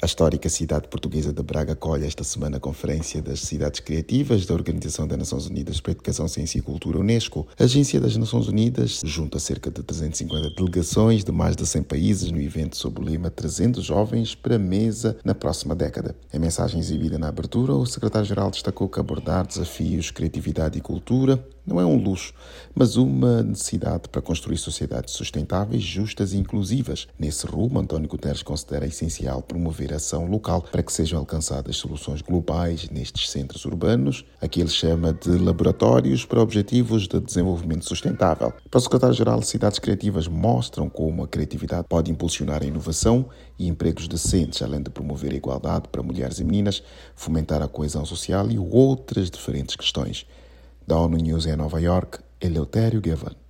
A histórica cidade portuguesa de Braga acolhe esta semana a Conferência das Cidades Criativas da Organização das Nações Unidas para a Educação, Ciência e Cultura, UNESCO. A Agência das Nações Unidas junta cerca de 350 delegações de mais de 100 países no evento sob o lema Trazendo Jovens para a Mesa na próxima década. Em mensagem exibida na abertura, o secretário-geral destacou que abordar desafios, criatividade e cultura não é um luxo, mas uma necessidade para construir sociedades sustentáveis, justas e inclusivas. Nesse rumo, António Guterres considera essencial promover a ação local para que sejam alcançadas soluções globais nestes centros urbanos, a que ele chama de laboratórios para objetivos de desenvolvimento sustentável. Para o secretário-geral, cidades criativas mostram como a criatividade pode impulsionar a inovação e empregos decentes, além de promover a igualdade para mulheres e meninas, fomentar a coesão social e outras diferentes questões. Da ONU News em Nova York, Eleutério Gavan.